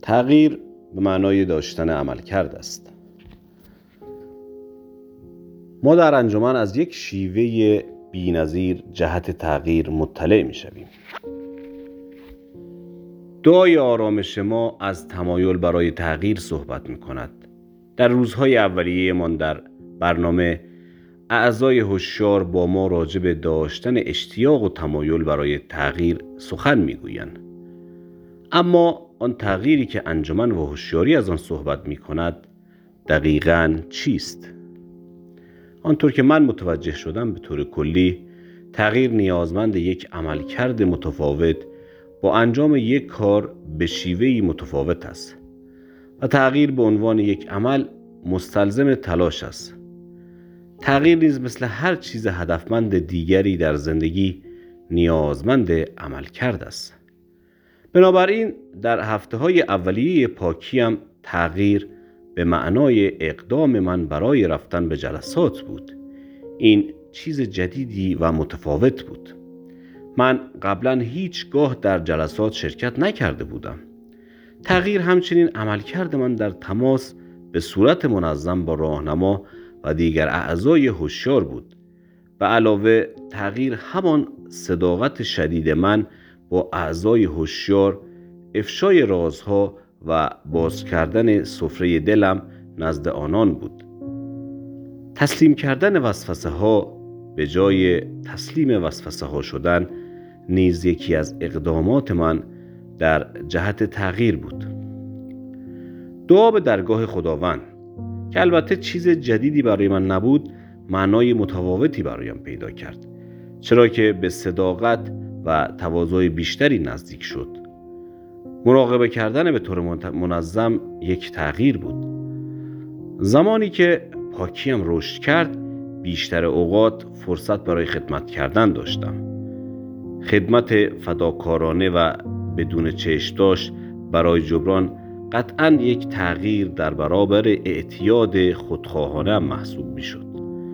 تغییر به معنای داشتن عملکرد است. ما در انجمن از یک شیوه بی‌نظیر جهت تغییر مطلع می‌شویم. دعای آرامش ما از تمایل برای تغییر صحبت می‌کند. در روزهای اولیه‌مان در برنامه اعضای هوشیار با ما راجع به داشتن اشتیاق و تمایل برای تغییر سخن می‌گویند. اما آن تغییری که انجمن و هوشیاری از آن صحبت می‌کند دقیقاً چیست؟ آنطور که من متوجه شدم به طور کلی تغییر نیازمند یک عملکرد متفاوت با انجام یک کار به شیوهی متفاوت است و تغییر به عنوان یک عمل مستلزم تلاش است. تغییر نیز مثل هر چیز هدفمند دیگری در زندگی نیازمند عملکرد است. بنابراین در هفته‌های اولیه پاکیم تغییر به معنای اقدام من برای رفتن به جلسات بود. این چیز جدیدی و متفاوت بود. من قبلا هیچگاه در جلسات شرکت نکرده بودم. تغییر همچنین عملکرد من در تماس به صورت منظم با راهنما و دیگر اعضای هوشیار بود. به علاوه تغییر همان صداقت شدید من با اعضای هوشیار، افشای رازها و باز کردن سفره دلم نزد آنان بود. تسلیم کردن وسوسه ها به جای تسلیم وسوسه ها شدن نیز یکی از اقدامات من در جهت تغییر بود. دعا به درگاه خداوند که البته چیز جدیدی برای من نبود، معنای متفاوتی برایم پیدا کرد، چرا که به صداقت و تواضع بیشتری نزدیک شد. مراقبه کردن به طور منظم یک تغییر بود. زمانی که پاکیم رشد کرد، بیشتر اوقات فرصت برای خدمت کردن داشتم. خدمت فداکارانه و بدون چشم‌داشت برای جبران قطعاً یک تغییر در برابر اعتیاد خودخواهانه محسوب می شد.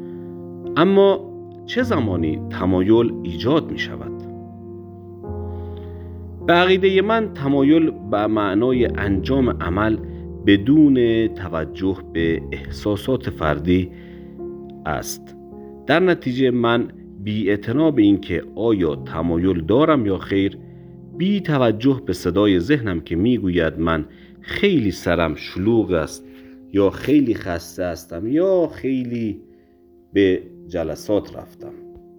اما چه زمانی تمایل ایجاد می شود؟ به عقیده من تمایل به معنای انجام عمل بدون توجه به احساسات فردی است. در نتیجه من بی‌اعتنا به این که آیا تمایل دارم یا خیر، بی توجه به صدای ذهنم که میگوید من خیلی سرم شلوغ است یا خیلی خسته هستم یا خیلی به جلسات رفتم،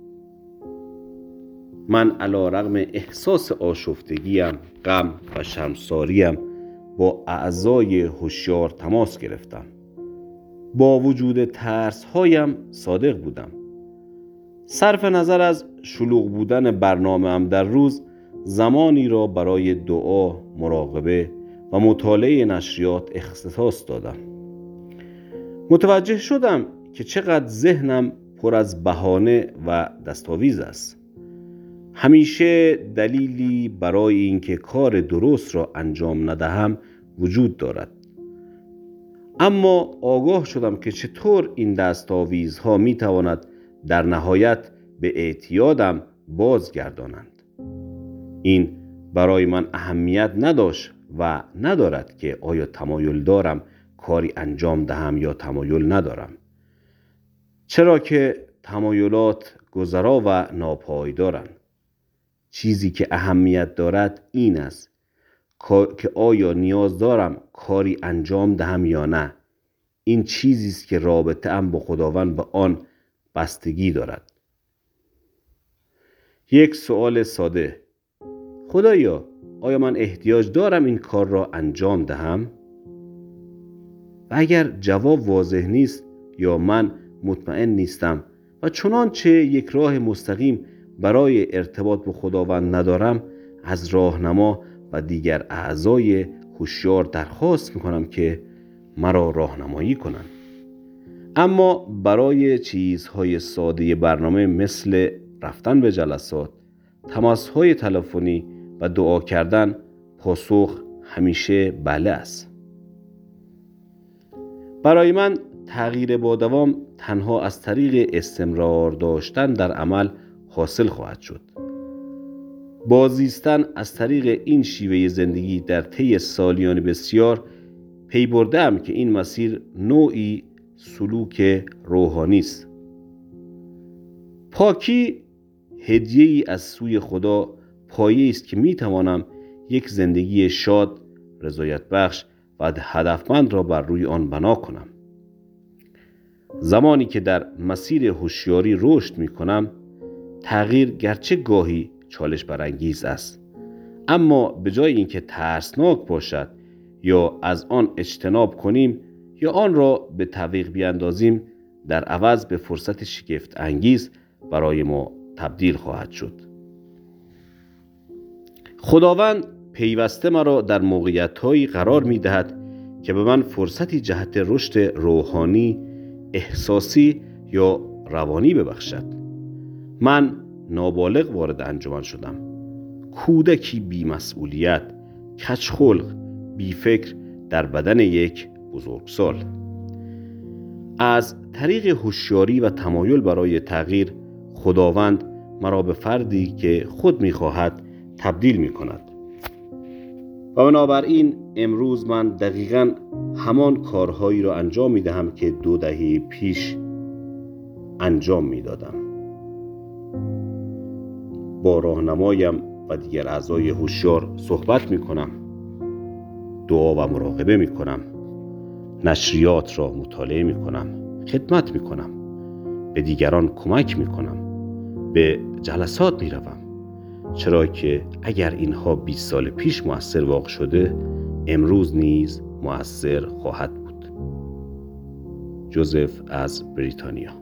من علی‌رغم احساس آشفتگیم، غم و شرمساریم با اعضای هوشیار تماس گرفتم. با وجود ترس‌هایم صادق بودم. صرف نظر از شلوغ بودن برنامه‌ام در روز، زمانی را برای دعا، مراقبه و مطالعه نشریات اختصاص دادم. متوجه شدم که چقدر ذهنم پر از بهانه و دستاویز است. همیشه دلیلی برای اینکه کار درست را انجام ندهم وجود دارد. اما آگاه شدم که چطور این دستاویزها می تواند در نهایت به اعتیادم بازگردانند. این برای من اهمیت نداشت و ندارد که آیا تمایل دارم کاری انجام دهم یا تمایل ندارم، چرا که تمایلات گذرا و ناپایدارند. چیزی که اهمیت دارد این است که آیا نیاز دارم کاری انجام دهم یا نه. این چیزی است که رابطه ام با خداوند به آن بستگی دارد. یک سوال ساده: خدایا، آیا من احتیاج دارم این کار را انجام دهم؟ و اگر جواب واضح نیست یا من مطمئن نیستم و چنانچه یک راه مستقیم برای ارتباط با خداوند ندارم، از راهنما و دیگر اعضای هوشیار درخواست میکنم که مرا راهنمایی کنند. اما برای چیزهای ساده برنامه مثل رفتن به جلسات، تماس‌های تلفنی و دعا کردن، پاسخ همیشه بله است. برای من تغییر با دوام تنها از طریق استمرار داشتن در عمل حاصل خواهد شد. بازیستن از طریق این شیوه زندگی در طی سالیان بسیار پی برده‌ام که این مسیر نوعی سلوک روحانی است. پاکی هدیه‌ای از سوی خدا پایه‌ای است که می‌توانم یک زندگی شاد، رضایت بخش و هدفمند را بر روی آن بنا کنم. زمانی که در مسیر هوشیاری رشد می‌کنم، تغییر گرچه گاهی چالش برانگیز است، اما به جای اینکه ترسناک باشد یا از آن اجتناب کنیم یا آن را به تعویق بیاندازیم، در عوض به فرصت شگفت انگیز برای ما تبدیل خواهد شد. خداوند پیوسته مرا در موقعیت‌هایی قرار می‌دهد که به من فرصتی جهت رشد روحانی، احساسی یا روانی ببخشد. من نابالغ وارد انجمن شدم. کودکی بی‌مسئولیت، کج‌خلق، بی‌فکر در بدن یک بزرگسال. از طریق هوشیاری و تمایل برای تغییر، خداوند مرا به فردی که خود می‌خواهد تبدیل می‌کند. و بنابراین امروز من دقیقاً همان کارهایی را انجام می‌دهم که 2 دهه پیش انجام می‌دادم. با راهنمایم و دیگر اعضای هوشیار صحبت می‌کنم، دعا و مراقبه می‌کنم، نشریات را مطالعه می‌کنم، خدمت می‌کنم، به دیگران کمک می‌کنم، به جلسات می‌روم، چرا که اگر اینها 20 سال پیش مؤثر واقع شده، امروز نیز مؤثر خواهد بود. جوزف از بریتانیا.